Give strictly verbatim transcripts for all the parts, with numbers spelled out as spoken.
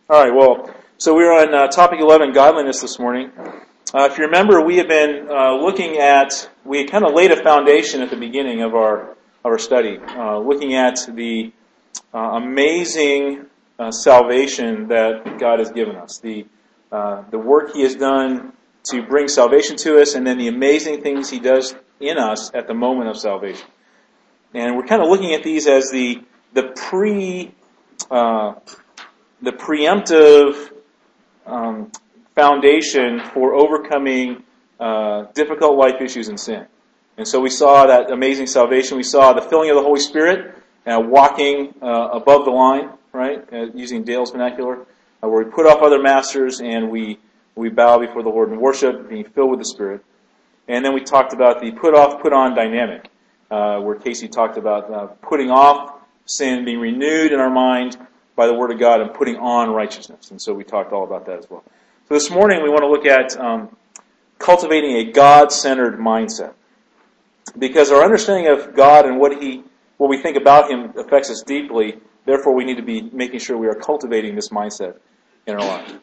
All right, well, so we're on uh, topic eleven, godliness, this morning. Uh, if you remember, we have been uh, looking at, we kind of laid a foundation at the beginning of our of our study, uh, looking at the uh, amazing uh, salvation that God has given us, the uh, the work He has done to bring salvation to us, and then the amazing things He does in us at the moment of salvation. And we're kind of looking at these as the the pre uh, the preemptive um, foundation for overcoming uh, difficult life issues and sin. And so we saw that amazing salvation. We saw the filling of the Holy Spirit, uh, walking uh, above the line, right, uh, using Dale's vernacular, uh, where we put off other masters and we we bow before the Lord in worship, being filled with the Spirit. And then we talked about the put off, put on dynamic, uh, where Casey talked about uh, putting off sin, being renewed in our mind by the Word of God, and putting on righteousness. And so we talked all about that as well. So this morning we want to look at um, cultivating a God-centered mindset. Because our understanding of God and what He, what we think about Him affects us deeply. Therefore, we need to be making sure we are cultivating this mindset in our life.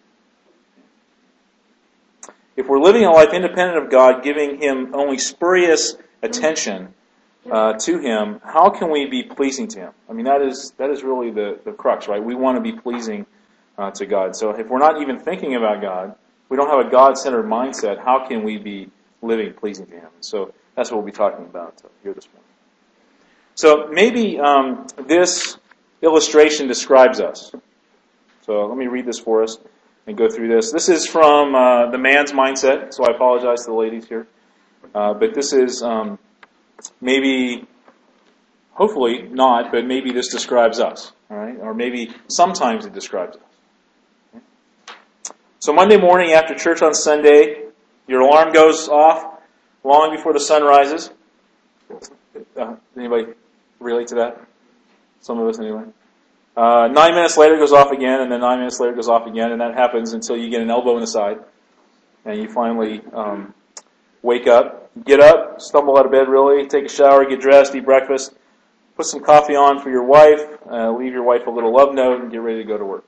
If we're living a life independent of God, giving Him only spurious attention uh, to Him, how can we be pleasing to Him? I mean, that is that is really the, the crux, right? We want to be pleasing uh, to God. So if we're not even thinking about God, we don't have a God-centered mindset, how can we be living pleasing to Him? So that's what we'll be talking about here this morning. So maybe um, this illustration describes us. So let me read this for us and go through this. This is from uh, the man's mindset, so I apologize to the ladies here. Uh, but this is um, maybe, hopefully not, but maybe this describes us, all right? Or maybe sometimes it describes us. Okay? So Monday morning after church on Sunday, your alarm goes off long before the sun rises. Uh, anybody relate to that? Some of us anyway. Uh, nine minutes later it goes off again, and then nine minutes later it goes off again, and that happens until you get an elbow in the side, and you finally um, wake up. Get up, stumble out of bed really, take a shower, get dressed, eat breakfast, put some coffee on for your wife, uh, leave your wife a little love note, and get ready to go to work.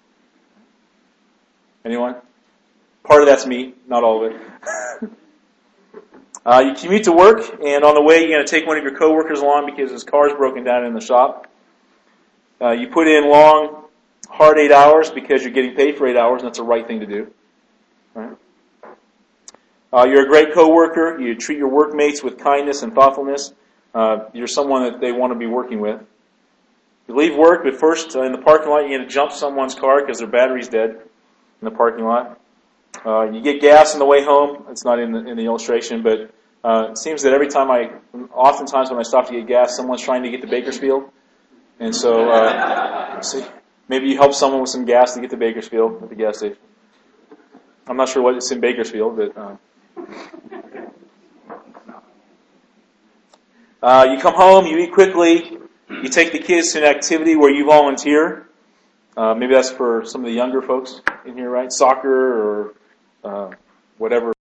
Anyone? Part of that's me, not all of it. uh, you commute to work, and on the way you're going to take one of your coworkers along because his car's broken down in the shop. Uh, you put in long, hard eight hours because you're getting paid for eight hours, and that's the right thing to do. Right? Uh, you're a great coworker. You treat your workmates with kindness and thoughtfulness. Uh, you're someone that they want to be working with. You leave work, but first uh, in the parking lot, you're going to jump someone's car because their battery's dead in the parking lot. Uh, you get gas on the way home. It's not in the, in the illustration, but uh, it seems that every time I, oftentimes when I stop to get gas, someone's trying to get to Bakersfield. And so, uh, so maybe you help someone with some gas to get to Bakersfield at the gas station. I'm not sure what it's in Bakersfield, but uh, uh, you come home, you eat quickly, you take the kids to an activity where you volunteer. Uh, maybe that's for some of the younger folks in here, right? Soccer or uh, whatever.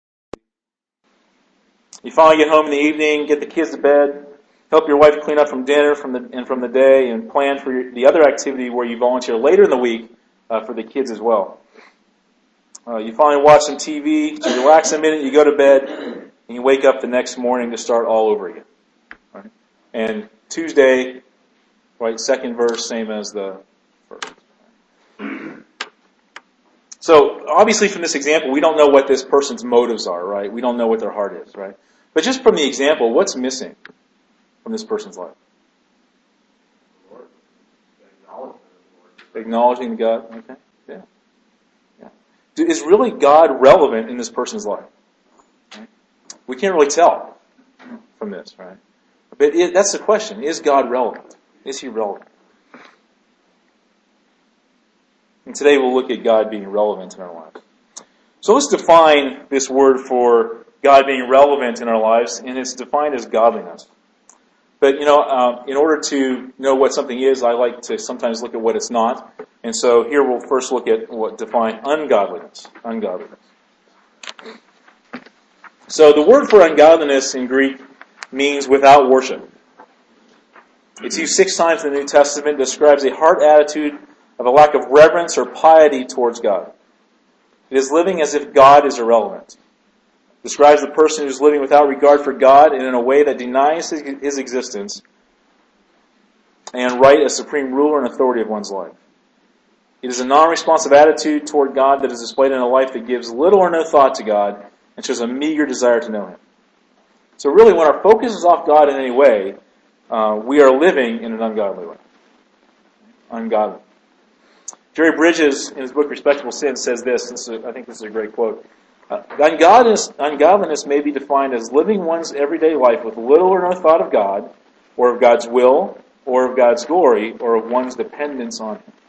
You finally get home in the evening, get the kids to bed, help your wife clean up from dinner from the and from the day, and plan for your, the other activity where you volunteer later in the week uh, for the kids as well. Uh, you finally watch some T V to relax a minute, you go to bed, and you wake up the next morning to start all over again. Right? And Tuesday, right, second verse, same as the first. So, obviously from this example, we don't know what this person's motives are, right? We don't know what their heart is, right? But just from the example, what's missing from this person's life? Acknowledging God, okay, yeah. yeah. Is really God relevant in this person's life? Right? We can't really tell from this, right? But it, that's the question. Is God relevant? Is He relevant? And today we'll look at God being relevant in our lives. So let's define this word for God being relevant in our lives, and it's defined as godliness. But, you know, um, in order to know what something is, I like to sometimes look at what it's not. And so here we'll first look at what define ungodliness. Ungodliness. So the word for ungodliness in Greek means without worship. It's used six times in the New Testament. It describes a heart attitude of a lack of reverence or piety towards God. It is living as if God is irrelevant. It describes the person who is living without regard for God and in a way that denies his, his existence and right as supreme ruler and authority of one's life. It is a non-responsive attitude toward God that is displayed in a life that gives little or no thought to God and shows a meager desire to know Him. So really, when our focus is off God in any way, uh, we are living in an ungodly way. Ungodly. Jerry Bridges, in his book Respectable Sin, says this. this is, I think this is a great quote. Uh, ungodliness, ungodliness may be defined as living one's everyday life with little or no thought of God, or of God's will, or of God's glory, or of one's dependence on Him.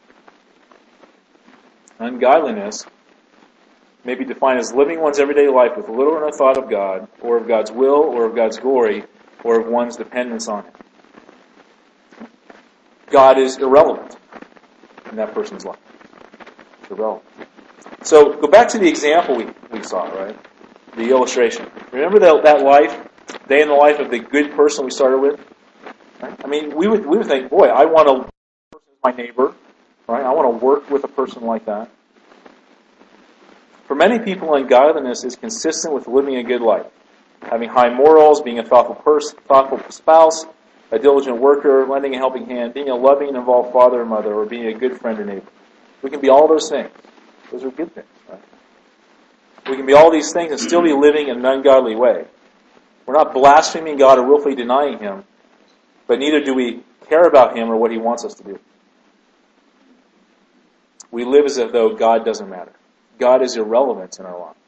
Ungodliness may be defined as living one's everyday life with little or no thought of God, or of God's will, or of God's glory, or of one's dependence on Him. God is irrelevant in that person's life. It's irrelevant. So, go back to the example we, we saw, right? The illustration. Remember that, that life, day in the life of the good person we started with? Right? I mean, we would we would think, boy, I want to work with my neighbor, right? I want to work with a person like that. For many people, ungodliness is consistent with living a good life. Having high morals, being a thoughtful person, thoughtful spouse, a diligent worker, lending a helping hand, being a loving and involved father or mother, or being a good friend or neighbor. We can be all those things. Those are good things, right? We can be all these things and still be living in an ungodly way. We're not blaspheming God or willfully denying Him, but neither do we care about Him or what He wants us to do. We live as if though God doesn't matter. God is irrelevant in our lives.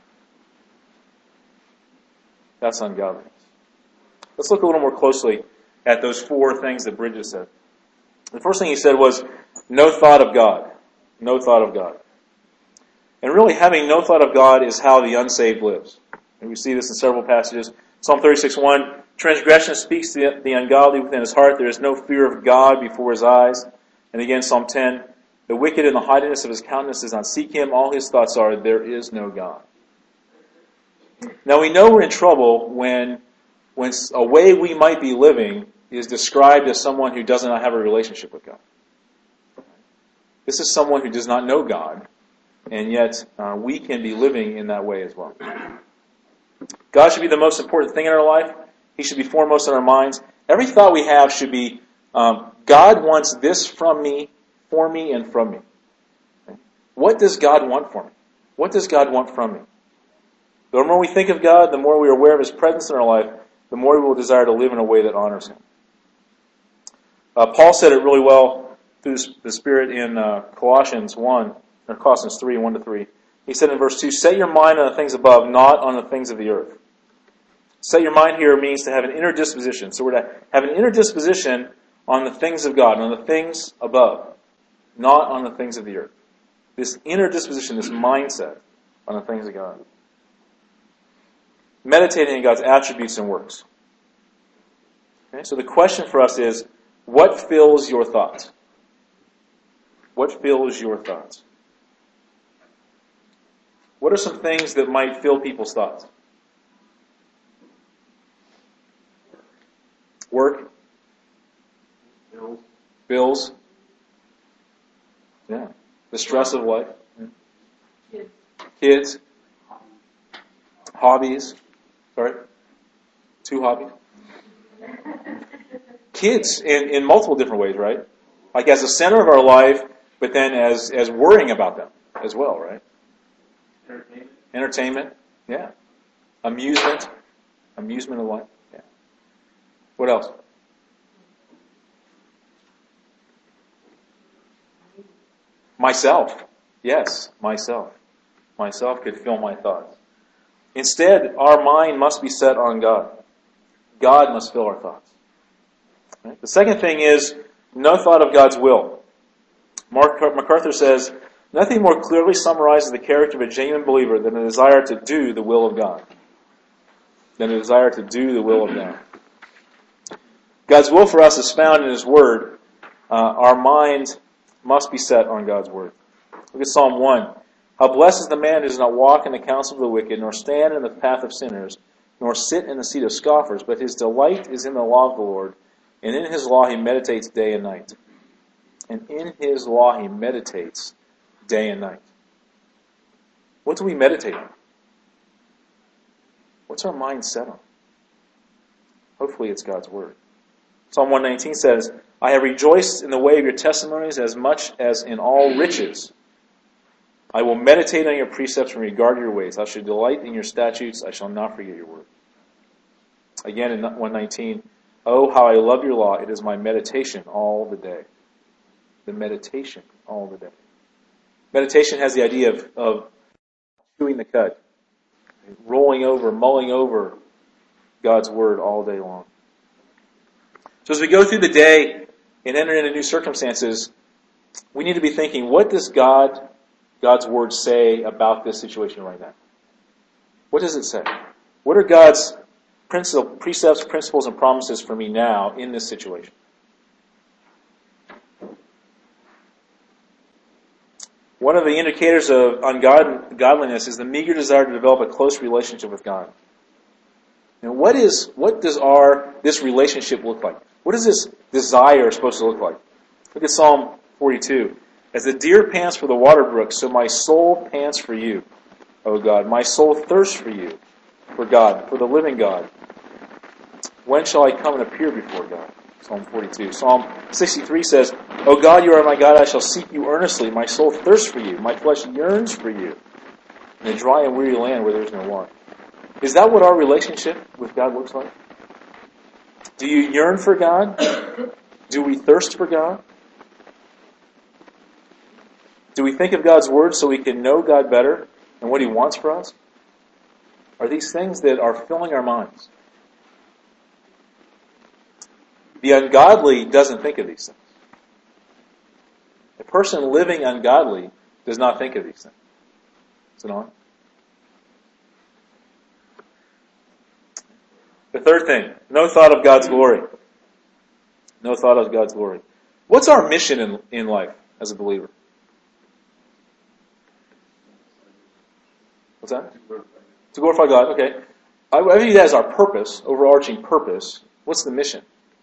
That's ungodliness. Let's look a little more closely at those four things that Bridges said. The first thing he said was, no thought of God. No thought of God. And really, having no thought of God is how the unsaved lives. And we see this in several passages. Psalm thirty-six one, transgression speaks to the ungodly within his heart. There is no fear of God before his eyes. And again, Psalm ten, the wicked in the haughtiness of his countenance does not seek him. All his thoughts are, there is no God. Now we know we're in trouble when, when a way we might be living is described as someone who does not have a relationship with God. This is someone who does not know God, and yet uh, we can be living in that way as well. God should be the most important thing in our life. He should be foremost in our minds. Every thought we have should be, um, God wants this from me, for me, and from me. Okay? What does God want for me? What does God want from me? The more we think of God, the more we are aware of His presence in our life, the more we will desire to live in a way that honors Him. Uh, Paul said it really well through the Spirit in uh, Colossians one, or Colossians three, one to three. He said in verse two, set your mind on the things above, not on the things of the earth. Set your mind here means to have an inner disposition. So we're to have an inner disposition on the things of God, on the things above, not on the things of the earth. This inner disposition, this mindset on the things of God. Meditating on God's attributes and works. Okay, so the question for us is, what fills your thoughts? What fills your thoughts? What are some things that might fill people's thoughts? Work? Bills. Bills? Yeah. The stress of life? Kids. Kids? Hobbies? Sorry? Two hobbies? Kids in, in multiple different ways, right? Like as the center of our life, but then as, as worrying about them as well, right? Entertainment. Entertainment, yeah. Amusement. Amusement of life, yeah. What else? Myself. Yes, myself. Myself could fill my thoughts. Instead, our mind must be set on God. God must fill our thoughts. Right? The second thing is no thought of God's will. Mark MacArthur says, nothing more clearly summarizes the character of a genuine believer than a desire to do the will of God. Than a desire to do the will of God. God's will for us is found in His Word. Uh, our mind must be set on God's Word. Look at Psalm one. How blessed is the man who does not walk in the counsel of the wicked, nor stand in the path of sinners, nor sit in the seat of scoffers, but his delight is in the law of the Lord, and in His law he meditates day and night. And in His law He meditates day and night. What do we meditate on? What's our mind set on? Hopefully it's God's Word. Psalm one nineteen says, I have rejoiced in the way of your testimonies as much as in all riches. I will meditate on your precepts and regard your ways. I shall delight in your statutes. I shall not forget your word. Again in one nineteen, oh, how I love your law. It is my meditation all the day. The meditation all the day. Meditation has the idea of, of chewing the cud, rolling over, mulling over God's Word all day long. So as we go through the day and enter into new circumstances, we need to be thinking, what does God, God's Word say about this situation right now? What does it say? What are God's precepts, principles, and promises for me now in this situation? One of the indicators of ungodliness is the meager desire to develop a close relationship with God. Now, what is what does our this relationship look like? What is this desire supposed to look like? Look at Psalm forty-two. As the deer pants for the water brook, so my soul pants for you, O God. My soul thirsts for you, for God, for the living God. When shall I come and appear before God? Psalm forty-two. Psalm sixty-three says, O God, you are my God, I shall seek you earnestly. My soul thirsts for you. My flesh yearns for you in a dry and weary land where there is no water. Is that what our relationship with God looks like? Do you yearn for God? Do we thirst for God? Do we think of God's Word so we can know God better and what He wants for us? Are these things that are filling our minds? The ungodly doesn't think of these things. A person living ungodly does not think of these things. Is it on? The third thing, no thought of God's glory. No thought of God's glory. What's our mission in, in life as a believer? What's that? To glorify God, okay. I, I view that as our purpose, overarching purpose. What's the mission?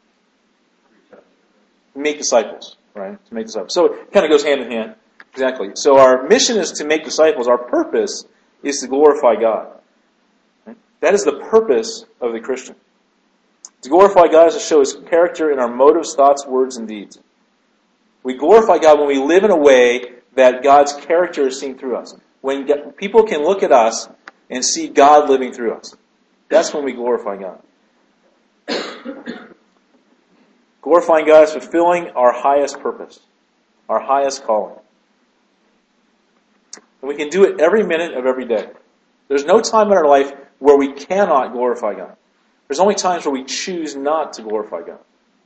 To make disciples, right? To make disciples. So it kind of goes hand in hand. Exactly. So our mission is to make disciples. Our purpose is to glorify God. Right? That is the purpose of the Christian. To glorify God is to show His character in our motives, thoughts, words, and deeds. We glorify God when we live in a way that God's character is seen through us. When people can look at us and see God living through us. That's when we glorify God. Glorifying God is fulfilling our highest purpose, our highest calling. And we can do it every minute of every day. There's no time in our life where we cannot glorify God. There's only times where we choose not to glorify God.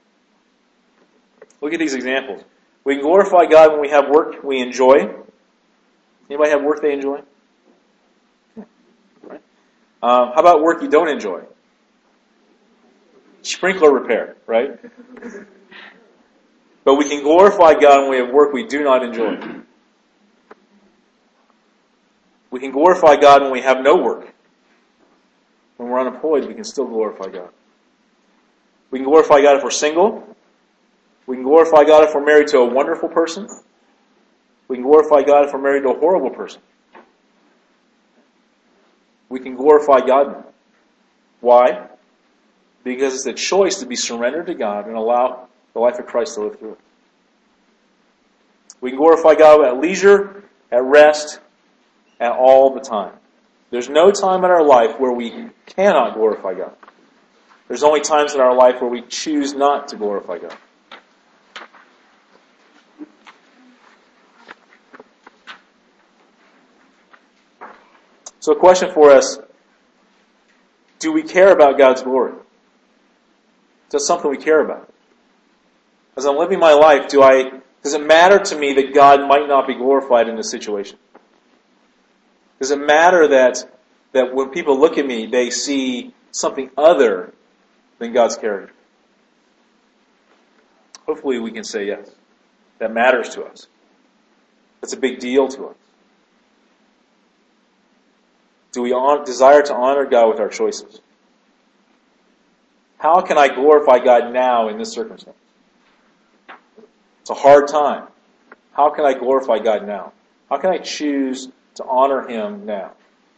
Look at these examples. We can glorify God when we have work we enjoy. Anybody have work they enjoy? Right. Um, how about work you don't enjoy? Sprinkler repair, right? But we can glorify God when we have work we do not enjoy. We can glorify God when we have no work. When we're unemployed, we can still glorify God. We can glorify God if we're single. We can glorify God if we're married to a wonderful person. We can glorify God if we're married to a horrible person. We can glorify God. Why? Because it's a choice to be surrendered to God and allow the life of Christ to live through it. We can glorify God at leisure, at rest, at all the time. There's no time in our life where we cannot glorify God. There's only times in our life where we choose not to glorify God. So a question for us, do we care about God's glory? Is that something we care about? As I'm living my life, do I, does it matter to me that God might not be glorified in this situation? Does it matter that, that when people look at me, they see something other than God's character? Hopefully we can say yes. That matters to us. That's a big deal to us. Do we desire to honor God with our choices? How can I glorify God now in this circumstance? It's a hard time. How can I glorify God now? How can I choose to honor Him now?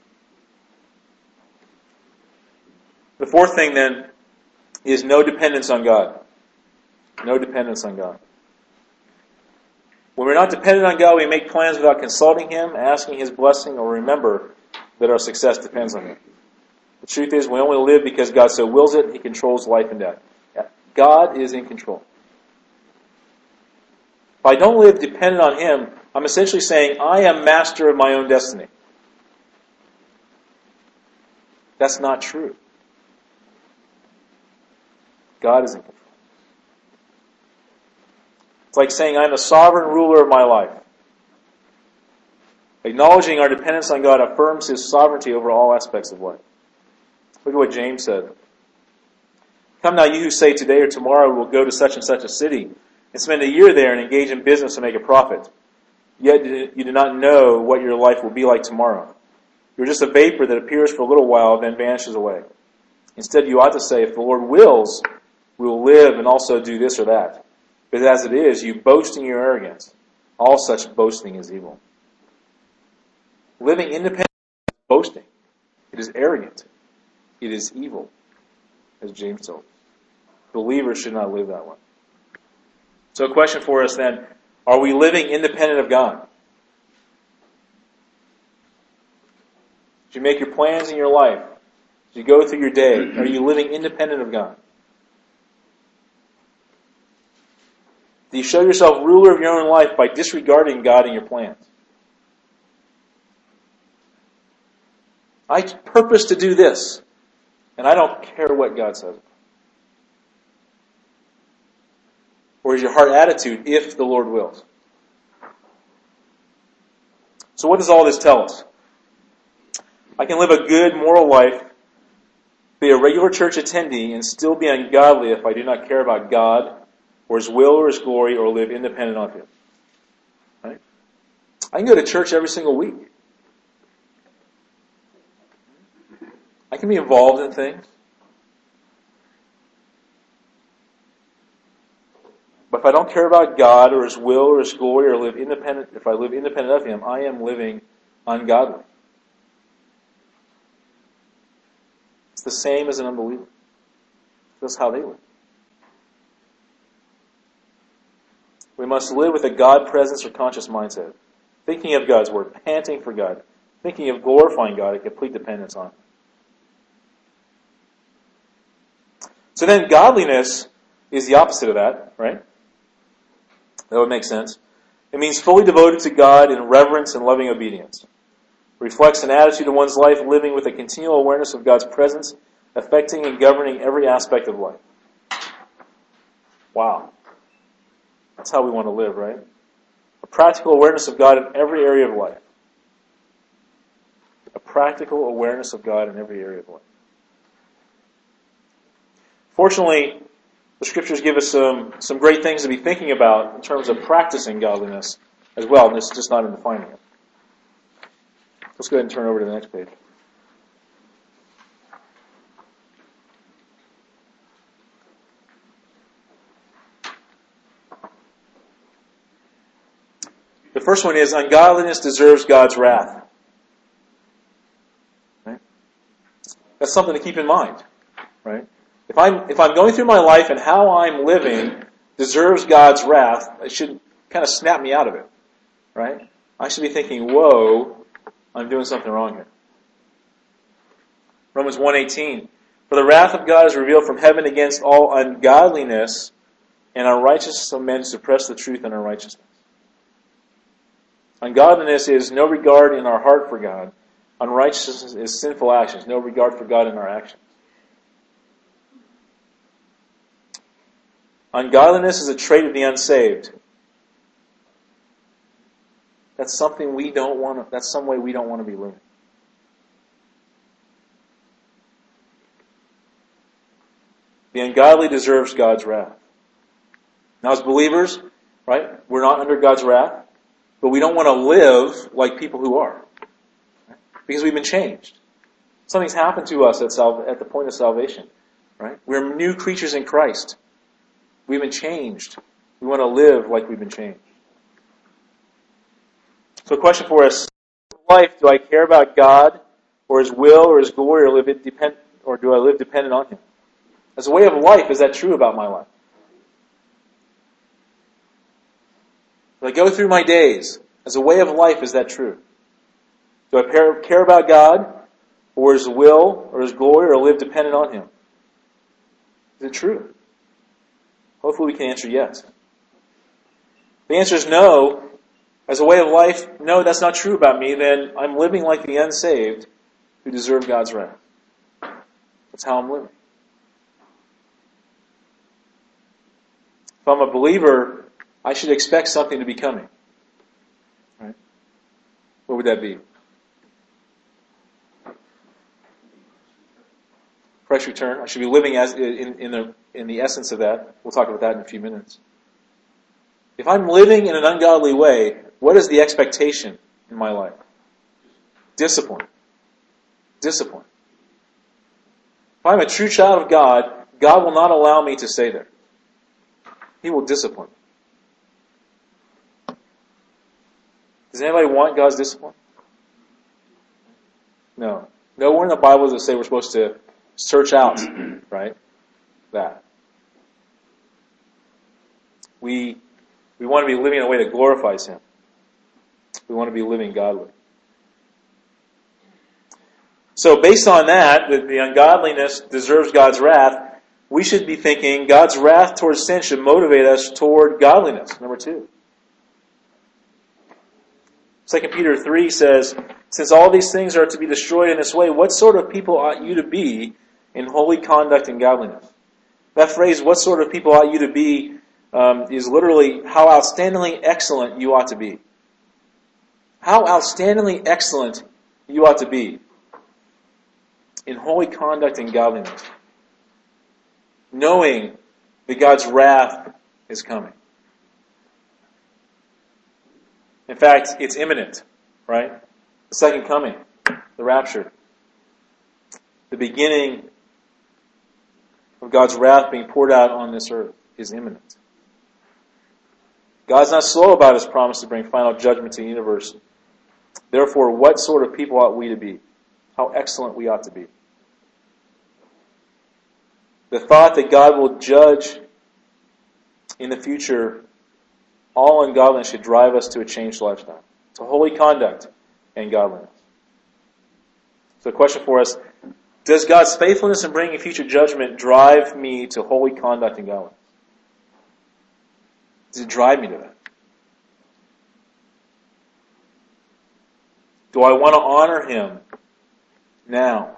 The fourth thing then is no dependence on God. No dependence on God. When we're not dependent on God, we make plans without consulting Him, asking His blessing, or remember that our success depends on Him. The truth is, we only live because God so wills it. He controls life and death. God is in control. If I don't live dependent on Him, I'm essentially saying I am master of my own destiny. That's not true. God is in control. It's like saying I'm the sovereign ruler of my life. Acknowledging our dependence on God affirms His sovereignty over all aspects of life. Look at what James said. Come now, you who say today or tomorrow we'll go to such and such a city and spend a year there and engage in business and make a profit. Yet you do not know what your life will be like tomorrow. You're just a vapor that appears for a little while and then vanishes away. Instead, you ought to say, if the Lord wills, we will live and also do this or that. But as it is, you boast in your arrogance. All such boasting is evil. Living independently is boasting. It is arrogant. It is evil, as James told us. Believers should not live that way. So a question for us then, are we living independent of God? As you make your plans in your life, as you go through your day, are you living independent of God? Do you show yourself ruler of your own life by disregarding God in your plans? I purpose to do this, and I don't care what God says. Or is your heart attitude, if the Lord wills? So what does all this tell us? I can live a good moral life, be a regular church attendee, and still be ungodly if I do not care about God, or His will, or His glory, or live independent of Him. Right? I can go to church every single week. I can be involved in things. But if I don't care about God or His will or His glory or live independent, if I live independent of Him, I am living ungodly. It's the same as an unbeliever. That's how they live. We must live with a God presence or conscious mindset, thinking of God's Word, panting for God, thinking of glorifying God, a complete dependence on Him. So then godliness is the opposite of that, right? That would make sense. It means fully devoted to God in reverence and loving obedience. It reflects an attitude of one's life living with a continual awareness of God's presence, affecting and governing every aspect of life. Wow. That's how we want to live, right? A practical awareness of God in every area of life. A practical awareness of God in every area of life. Fortunately, the Scriptures give us some, some great things to be thinking about in terms of practicing godliness as well, and this is just not in defining it. Let's go ahead and turn over to the next page. The first one is, ungodliness deserves God's wrath. Right? That's something to keep in mind, right? If I'm if I'm going through my life and how I'm living deserves God's wrath, it should kind of snap me out of it, right? I should be thinking, whoa, I'm doing something wrong here. Romans one eighteen, for the wrath of God is revealed from heaven against all ungodliness and unrighteousness of men who suppress the truth in unrighteousness. Ungodliness is no regard in our heart for God. Unrighteousness is sinful actions, no regard for God in our actions. Ungodliness is a trait of the unsaved. That's something we don't want to, that's some way we don't want to be living. The ungodly deserves God's wrath. Now as believers, right, we're not under God's wrath, but we don't want to live like people who are. Right? Because we've been changed. Something's happened to us at, sal- at the point of salvation. Right? We're new creatures in Christ. We've been changed. We want to live like we've been changed. So a question for us, in life, do I care about God or His will or His glory, or live it depend, or do I live dependent on Him? As a way of life, is that true about my life? Do I go through my days? As a way of life, is that true? Do I care about God or His will or His glory, or live dependent on Him? Is it true? Hopefully we can answer yes. If the answer is no, as a way of life, no, that's not true about me, then I'm living like the unsaved who deserve God's wrath. That's how I'm living. If I'm a believer, I should expect something to be coming. Right? What would that be? Christ's return. I should be living as in, in the in the essence of that. We'll talk about that in a few minutes. If I'm living in an ungodly way, what is the expectation in my life? Discipline. Discipline. If I'm a true child of God, God will not allow me to stay there. He will discipline. Does anybody want God's discipline? No. Nowhere in the Bible does it say we're supposed to search out, right? That. We we want to be living in a way that glorifies Him. We want to be living godly. So based on that, that the ungodliness deserves God's wrath, we should be thinking God's wrath towards sin should motivate us toward godliness. Number two. Second Peter three says, since all these things are to be destroyed in this way, what sort of people ought you to be in holy conduct and godliness? That phrase, what sort of people ought you to be, um, is literally how outstandingly excellent you ought to be. How outstandingly excellent you ought to be in holy conduct and godliness, knowing that God's wrath is coming. In fact, it's imminent, right? The second coming, the rapture. The beginning of God's wrath being poured out on this earth is imminent. God's not slow about His promise to bring final judgment to the universe. Therefore, what sort of people ought we to be? How excellent we ought to be. The thought that God will judge in the future all ungodliness should drive us to a changed lifestyle, to holy conduct and godliness. So a question for us, does God's faithfulness in bringing future judgment drive me to holy conduct and godliness? Does it drive me to that? Do I want to honor Him now?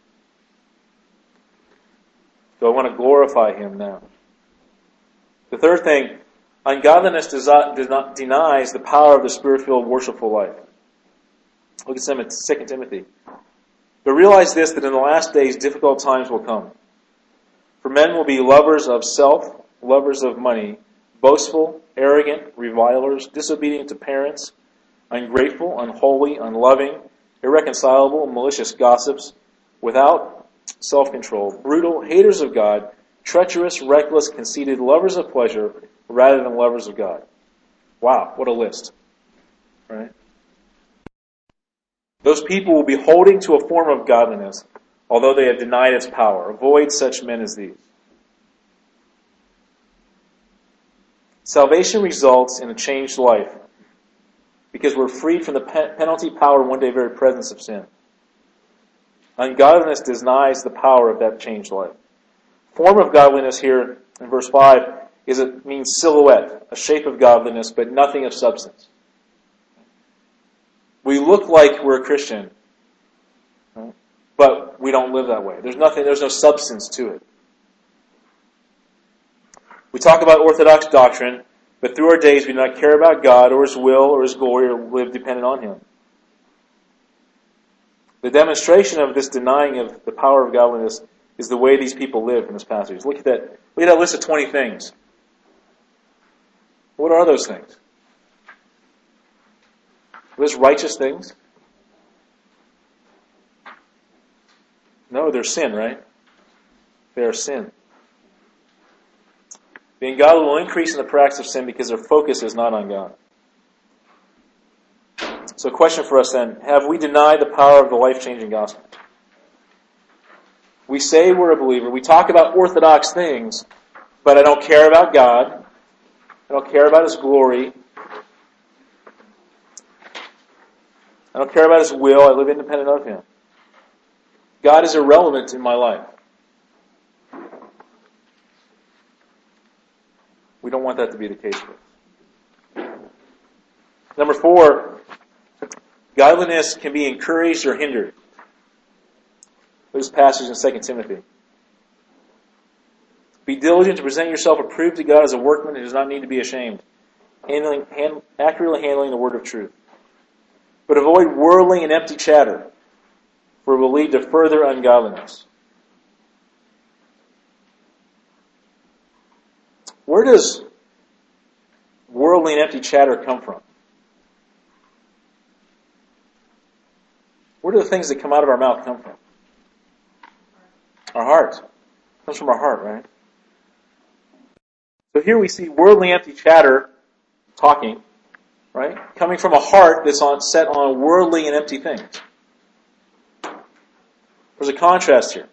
Do I want to glorify Him now? The third thing, ungodliness does not, does not denies the power of the Spirit-filled worshipful life. Look at Second Timothy. But realize this, that in the last days difficult times will come. For men will be lovers of self, lovers of money, boastful, arrogant, revilers, disobedient to parents, ungrateful, unholy, unloving, irreconcilable, malicious gossips, without self-control, brutal, haters of God, treacherous, reckless, conceited, lovers of pleasure rather than lovers of God. Wow, what a list. Right? Those people will be holding to a form of godliness, although they have denied its power. Avoid such men as these. Salvation results in a changed life because we're freed from the penalty, power, and one day very presence of sin. Ungodliness denies the power of that changed life. Form of godliness here in verse five is it means silhouette, a shape of godliness, but nothing of substance. We look like we're a Christian, right? But we don't live that way. There's nothing, there's no substance to it. We talk about orthodox doctrine, but through our days we do not care about God or His will or His glory or live dependent on Him. The demonstration of this denying of the power of godliness is the way these people live in this passage. Look at that, look at that list of twenty things. What are those things? Are those righteous things? No, they're sin, right? They are sin. The ungodly will increase in the practice of sin because their focus is not on God. So, question for us then, have we denied the power of the life-changing gospel? We say we're a believer, we talk about orthodox things, but I don't care about God, I don't care about His glory, I don't care about His will, I live independent of Him. God is irrelevant in my life. We don't want that to be the case for us. Number four, godliness can be encouraged or hindered. This passage in Second Timothy. Be diligent to present yourself approved to God as a workman who does not need to be ashamed, handling, hand, accurately handling the word of truth. But avoid worldling and empty chatter, for it will lead to further ungodliness. Where does worldly and empty chatter come from? Where do the things that come out of our mouth come from? Our heart. It comes from our heart, right? So here we see worldly, empty chatter, talking, right? Coming from a heart that's on, set on worldly and empty things. There's a contrast here.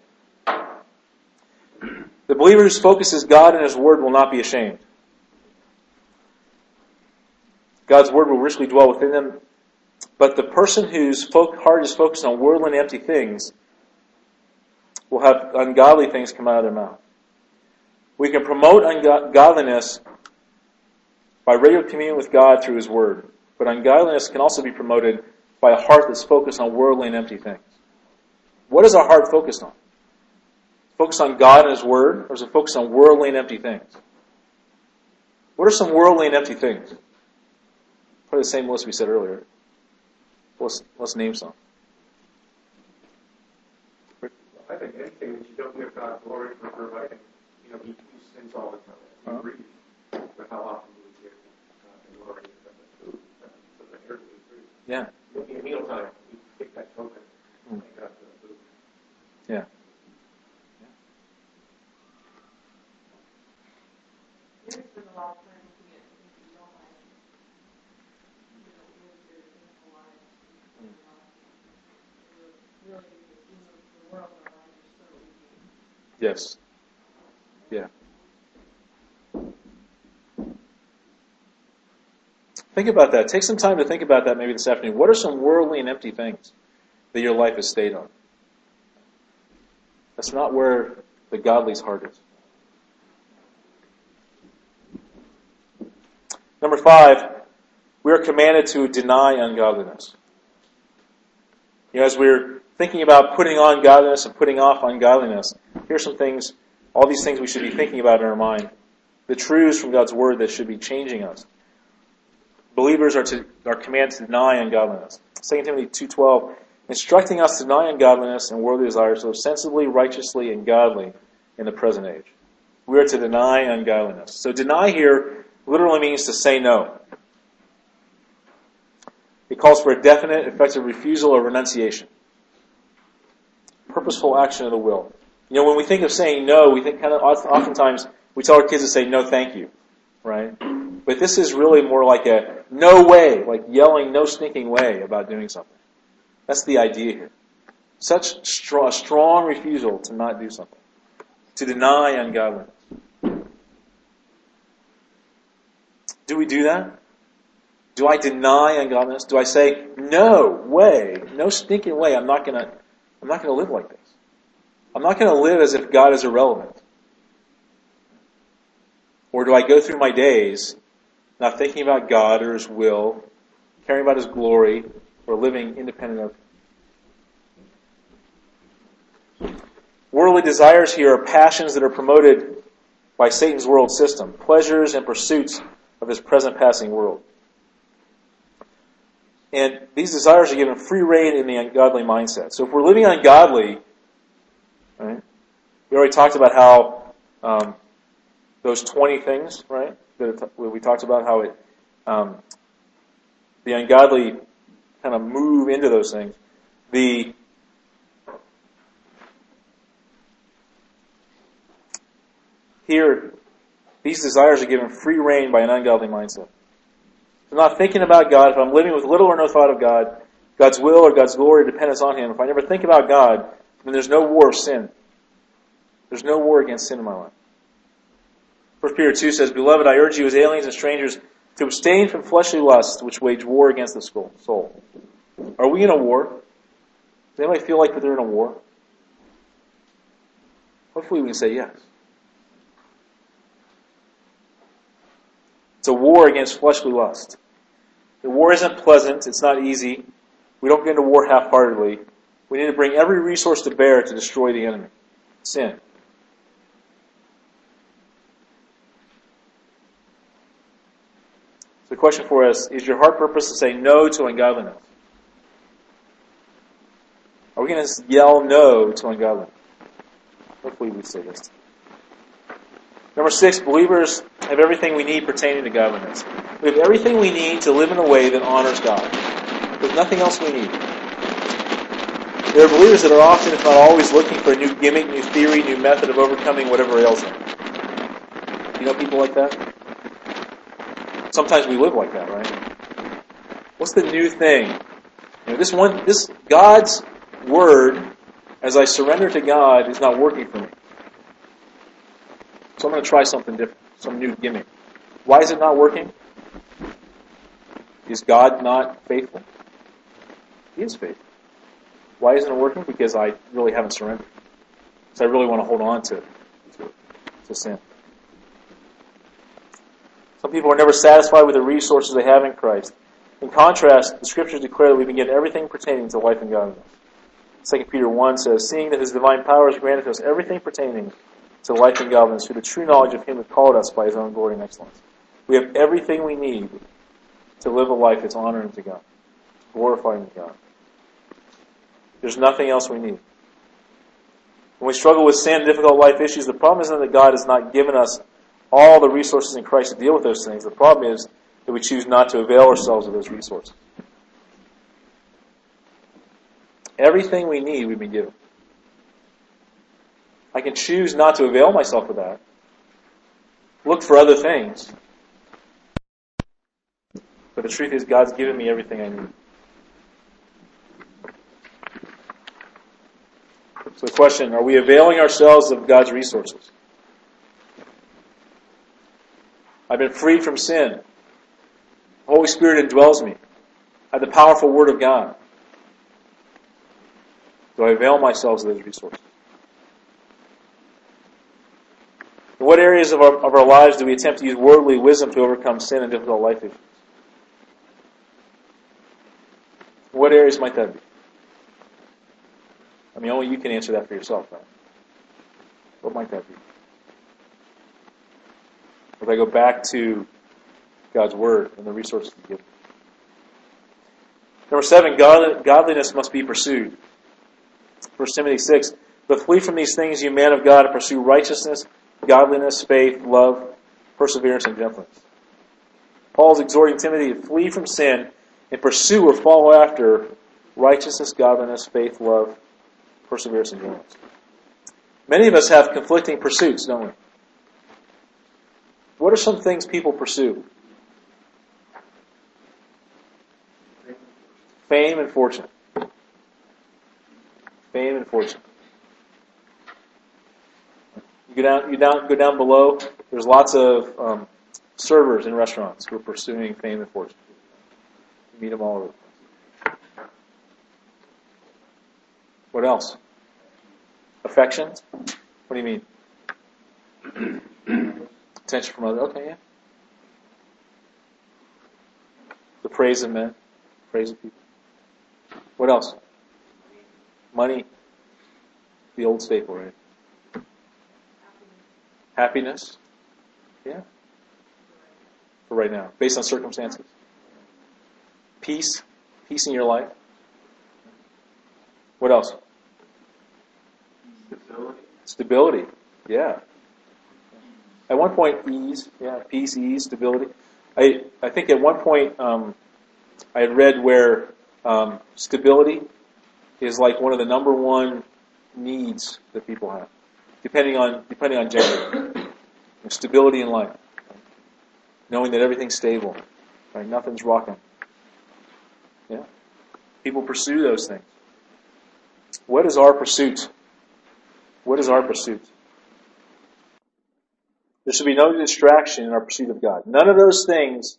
The believer whose focus is God and His Word will not be ashamed. God's Word will richly dwell within them. But the person whose heart is focused on worldly and empty things will have ungodly things come out of their mouth. We can promote ungodliness by regular communion with God through His Word. But ungodliness can also be promoted by a heart that's focused on worldly and empty things. What is our heart focused on? Focused on God and His Word, or is it focused on worldly and empty things? What are some worldly and empty things? Probably the same list we said earlier. Let's, let's name some. I think anything that you don't give God glory for providing, you know, He, he sins all the time. He Uh-huh. breathes. But how often do we give God glory for the food, for the earthly food? Yeah. In mealtime, we take that token and thank God for the food. Yeah. There's been a lot of times we get things that you don't like. You know, live your sinful life. You know, really, in the, the world of our life is so easy. Yes. Yeah. Think about that. Take some time to think about that maybe this afternoon. What are some worldly and empty things that your life is stayed on? That's not where the godly's heart is. Number five, we are commanded to deny ungodliness. You know, as we're thinking about putting on godliness and putting off ungodliness, here's some things, all these things we should be thinking about in our mind. The truths from God's Word that should be changing us. Believers are to are commanded to deny ungodliness. Second Timothy two twelve, instructing us to deny ungodliness and worldly desires, to live sensibly, righteously, and godly in the present age. We are to deny ungodliness. So deny here literally means to say no. It calls for a definite, effective refusal or renunciation. Purposeful action of the will. You know, when we think of saying no, we think kind of oftentimes we tell our kids to say no, thank you, right? But this is really more like a no way, like yelling no stinking way about doing something. That's the idea here. Such strong, strong refusal to not do something, to deny ungodliness. Do we do that? Do I deny ungodliness? Do I say, no way, no stinking way, I'm not gonna I'm not gonna live like this. I'm not gonna live as if God is irrelevant. Or do I go through my days not thinking about God or His will, caring about His glory, or living independent of Him? Worldly desires here are passions that are promoted by Satan's world system, pleasures and pursuits of his present passing world. And these desires are given free rein in the ungodly mindset. So if we're living ungodly, right, we already talked about how um, those twenty things, right, that we talked about how it, um, the ungodly kind of move into those things. The here, These desires are given free rein by an ungodly mindset. If I'm not thinking about God, if I'm living with little or no thought of God, God's will or God's glory or dependence on Him, if I never think about God, then there's no war of sin. There's no war against sin in my life. First Peter two says, Beloved, I urge you as aliens and strangers to abstain from fleshly lusts which wage war against the soul. Are we in a war? Does anybody feel like they're in a war? Hopefully we can say yes. It's a war against fleshly lust. The war isn't pleasant. It's not easy. We don't get into war half-heartedly. We need to bring every resource to bear to destroy the enemy. Sin. So the question for us, is your heart purpose to say no to ungodliness? Are we going to yell no to ungodliness? Hopefully we say this. Number six, believers have everything we need pertaining to godliness. We have everything we need to live in a way that honors God. There's nothing else we need. There are believers that are often, if not always, looking for a new gimmick, new theory, new method of overcoming whatever ails them. You know people like that? Sometimes we live like that, right? What's the new thing? You know, this one, this God's Word, as I surrender to God, is not working for me. So I'm going to try something different, some new gimmick. Why is it not working? Is God not faithful? He is faithful. Why isn't it working? Because I really haven't surrendered. Because I really want to hold on to, to, to sin. Some people are never satisfied with the resources they have in Christ. In contrast, the Scriptures declare that we can get everything pertaining to life and godliness. Second Peter one says, Seeing that His divine power has granted us everything pertaining to life and godliness through the true knowledge of Him who called us by His own glory and excellence. We have everything we need to live a life that's honoring to God, glorifying to God. There's nothing else we need. When we struggle with sin, difficult life issues, the problem isn't that God has not given us all the resources in Christ to deal with those things. The problem is that we choose not to avail ourselves of those resources. Everything we need, we've been given. I can choose not to avail myself of that. Look for other things. But the truth is, God's given me everything I need. So the question, are we availing ourselves of God's resources? I've been freed from sin. The Holy Spirit indwells me. I have the powerful Word of God. Do I avail myself of those resources? In what areas of our, of our lives do we attempt to use worldly wisdom to overcome sin and difficult life issues? What areas might that be? I mean, only you can answer that for yourself, right? What might that be? If I go back to God's Word and the resources He gives. Number seven, godliness must be pursued. First Timothy six, But flee from these things, you men of God, and pursue righteousness, godliness, faith, love, perseverance, and gentleness. Paul is exhorting Timothy to flee from sin and pursue or follow after righteousness, godliness, faith, love, perseverance, and gentleness. Many of us have conflicting pursuits, don't we? What are some things people pursue? Fame and fortune. Fame and fortune. You go down, you down, go down below. There's lots of um, servers in restaurants who are pursuing fame and fortune. You meet them all over the place. What else? Affections? What do you mean? Attention from others. Okay, yeah. The praise of men. Praise of people. What else? Money. The old staple, right? Happiness. Yeah. For right now. Based on circumstances. Peace. Peace in your life. What else? Stability. Stability. Yeah. At one point, ease. Yeah, peace, ease, stability. I I think at one point um, I had read where um, stability is like one of the number one needs that people have, depending on depending on gender. There's stability in life. Knowing that everything's stable. Right? Nothing's rocking. Yeah? People pursue those things. What is our pursuit? What is our pursuit? There should be no distraction in our pursuit of God. None of those things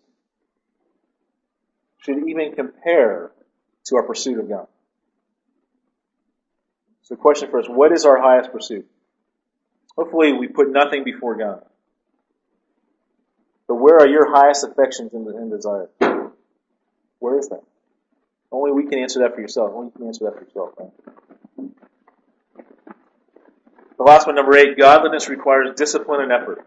should even compare to our pursuit of God. So the question first, what is our highest pursuit? Hopefully we put nothing before God. But where are your highest affections and, and desires? Where is that? Only we can answer that for yourself. Only you can answer that for yourself. Right? The last one, number eight, godliness requires discipline and effort.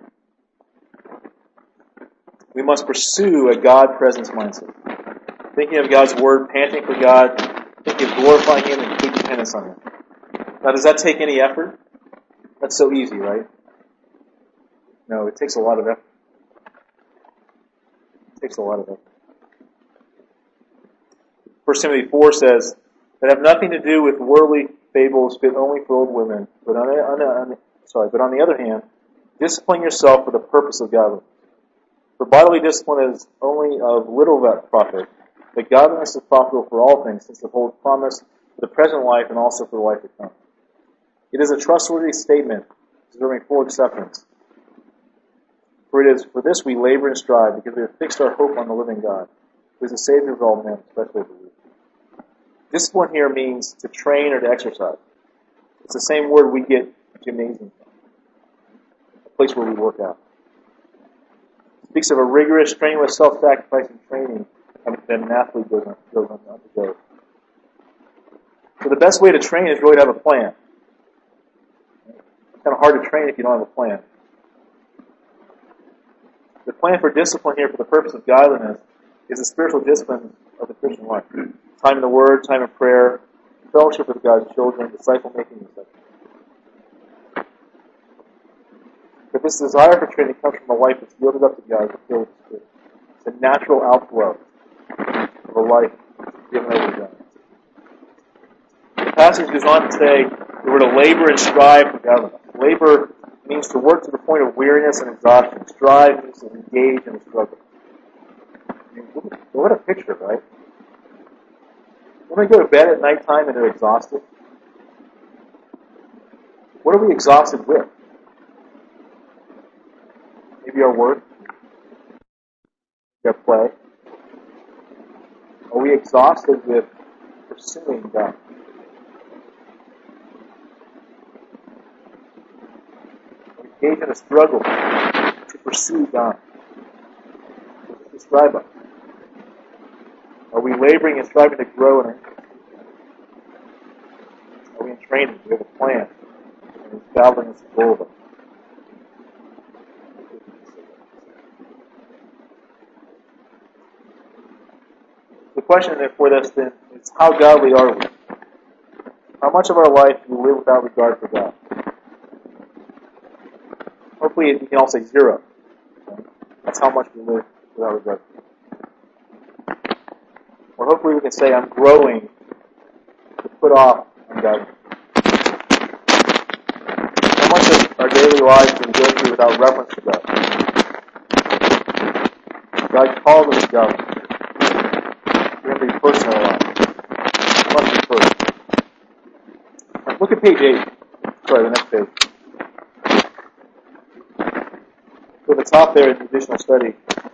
We must pursue a God-presence mindset. Thinking of God's Word, panting for God, thinking of glorifying Him and complete dependence on Him. Now, does that take any effort? That's so easy, right? No, it takes a lot of effort. It takes a lot of effort. First Timothy four says, that have nothing to do with worldly fables fit only for old women, but on the, on the, on the, sorry, but on the other hand, discipline yourself for the purpose of godliness. For bodily discipline is only of little profit, but godliness is profitable for all things, since it holds promise for the present life and also for the life to come. It is a trustworthy statement, deserving full acceptance. For it is for this we labor and strive, because we have fixed our hope on the living God, who is the Savior of all men, especially of the weak. Discipline here means to train or to exercise. It's the same word we get gymnasium from, a place where we work out. It speaks of a rigorous, strenuous, self-sacrificing training that an athlete goes on, goes on to go. So the best way to train is really to have a plan. It's kind of hard to train if you don't have a plan. The plan for discipline here for the purpose of godliness is the spiritual discipline of the Christian life. Time in the Word, time in prayer, fellowship with God's children, disciple-making, et cetera. But this desire for training comes from a life that's yielded up to God and filled with the Spirit. It's a natural outflow of a life given over to God. The passage goes on to say that we're to labor and strive for godliness. Labor means to work to the point of weariness and exhaustion. Strive means to engage in a struggle. I mean, what a picture, right? When we go to bed at nighttime and are exhausted, what are we exhausted with? Maybe our work, our play. Are we exhausted with pursuing God? We engage in a struggle to pursue God. Describe us. Are we laboring and striving to grow in our? Are we in training? Do we have a plan? Are we battling against the goal of it? The question for this then is, how godly are we? How much of our life do we live without regard for God? Hopefully you can all say zero. That's how much we live without regard for God. Or hopefully we can say, I'm growing to put off on God. How much of our daily lives do we go through without reference to God? God called us to God. We're going to be first in our lives. We must be first. Right, look at page eight. Sorry, the next page. So at the top there in the additional study,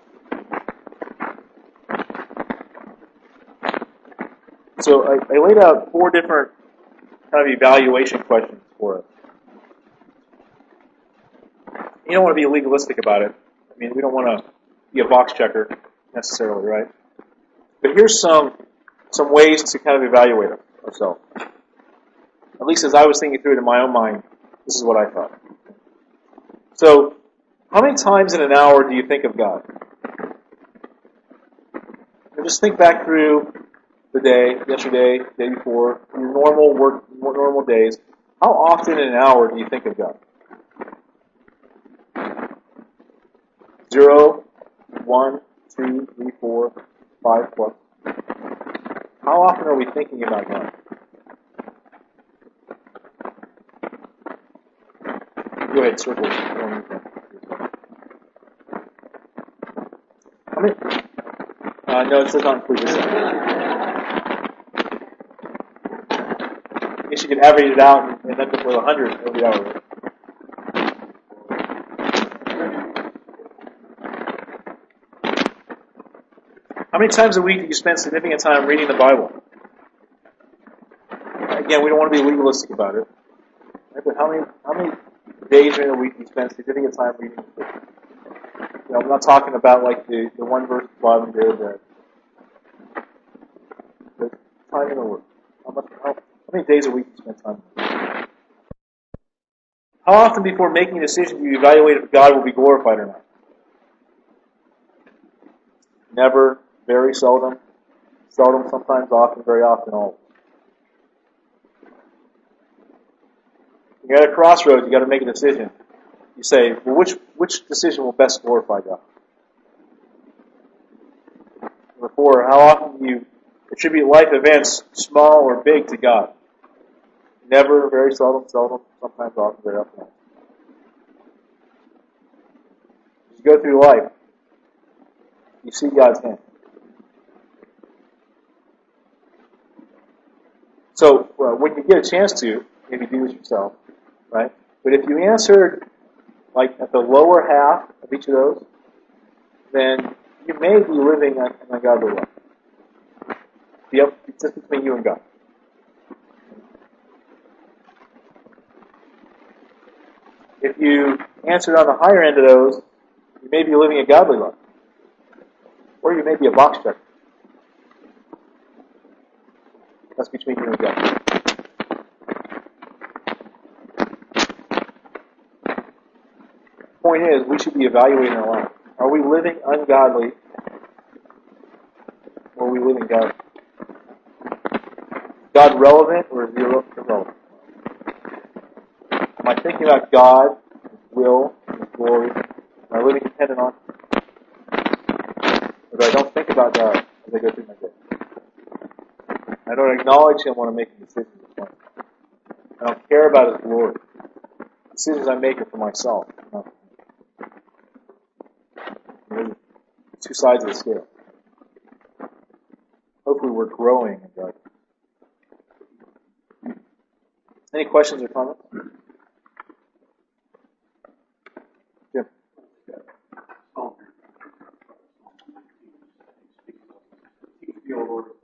so I, I laid out four different kind of evaluation questions for us. You don't want to be legalistic about it. I mean, we don't want to be a box checker necessarily, right? But here's some some ways to kind of evaluate ourselves. At least as I was thinking through it in my own mind, this is what I thought. So, how many times in an hour do you think of God? And just think back through the day, yesterday, day before, your normal work, normal days. How often in an hour do you think of God? Zero, one, two, three, four, five plus. How often are we thinking about God? Go ahead, circle. Uh, no, it does not include this. I guess you could average it out and end up with one hundred every hour. Right? How many times a week do you spend significant time reading the Bible? Again, we don't want to be legalistic about it. Right? But how many how many days during the week do you spend significant time reading the Bible? You know, I'm not talking about like the, the one verse of the Bible there, the, the time in the Word. How, much, how, how many days a week do you spend time in the Word? How often before making a decision do you evaluate if God will be glorified or not? Never, very seldom, seldom, sometimes, often, very often, always. You're at a crossroads, you got to make a decision. You say, well, which which decision will best glorify God? Number four, how often do you attribute life events, small or big, to God? Never, very seldom, seldom, sometimes, often, very often. As you go through life, you see God's hand. So, well, when you get a chance to, maybe do this yourself, right? But if you answered like at the lower half of each of those, then you may be living an ungodly life. Yep, it's just between you and God. If you answered on the higher end of those, you may be living a godly life. Or you may be a box checker. That's between you and God. The point is, we should be evaluating our life. Are we living ungodly, or are we living godly? Is God relevant, or is he irrelevant? Am I thinking about God, His will, His glory? Am I living dependent on Him? Or do I don't think about God as I go through my day? I don't acknowledge Him when I'm making decisions this morning. I don't care about His glory. Decisions I make are for myself. Not for Him. Two sides of the scale. Hopefully we're growing in God. Any questions or comments? Jim? Teach me, O Lord,